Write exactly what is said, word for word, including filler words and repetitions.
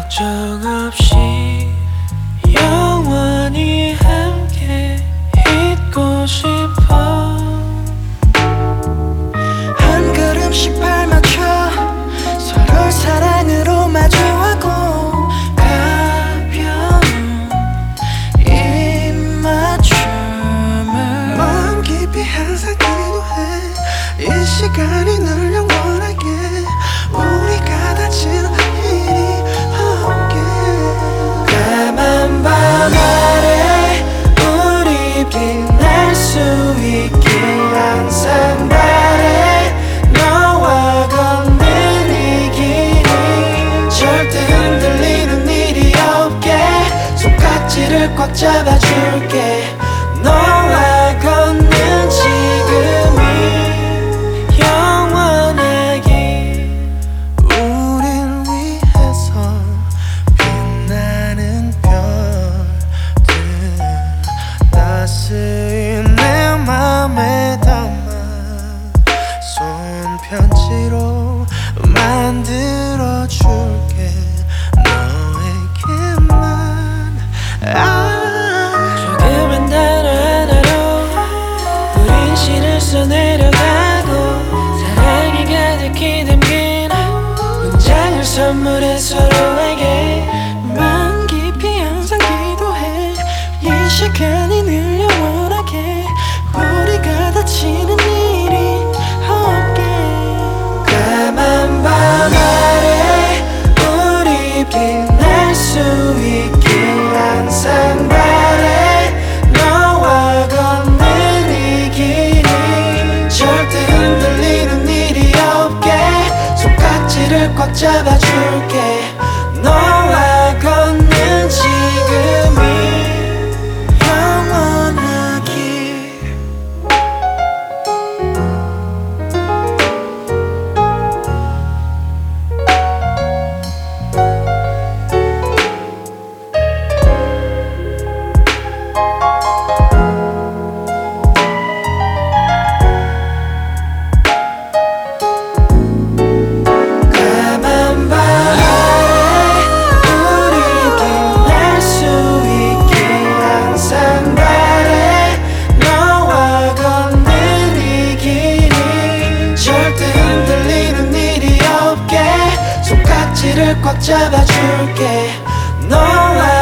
걱정 없이 영원히 함께 있고 싶어. 한 걸음씩 발맞춰 서로를 사랑으로 마주하고 가벼운 입맞춤을 마음 깊이 항상 기도해. 이 시간이 널 영원하게 우리가 다치는 일이 없게. 까만 밤 아래 우리 빛날 수 있길 항상 바래. 너와 걷는 이 길이 절대 흔들리는 일이 없게 손깍지를 꽉 잡아줄게. 너와 걷는 지금이 영원하길. 우릴 위해서 빛나는 별들 따스히 내 맘에 담아 손편지로 만들어줄게. 너에게만. 아 조금만 하나하나로 우린 시를 써내려가고 사랑이 가득히 담긴 문장을 선물해 서로에게. 마음 깊이 항상 기도해. 이 시간이 늘 영원하게 우리가 다치는 일이 없게. 까만 밤 아래 우리 빛날 수 있길 항상 바래. 너와 걷는 이 길이 절대 흔들리는 일이 없게 손깍지를 꽉 잡아줄게. 너와 걷는 지금이 영원하길. 까만 밤 아래 우리 빛날 수 있길 항상 바래. 너와 걷는 이 길이 절대 흔들리는 일이 없게 손깍지를 꽉 잡아줄게. 너와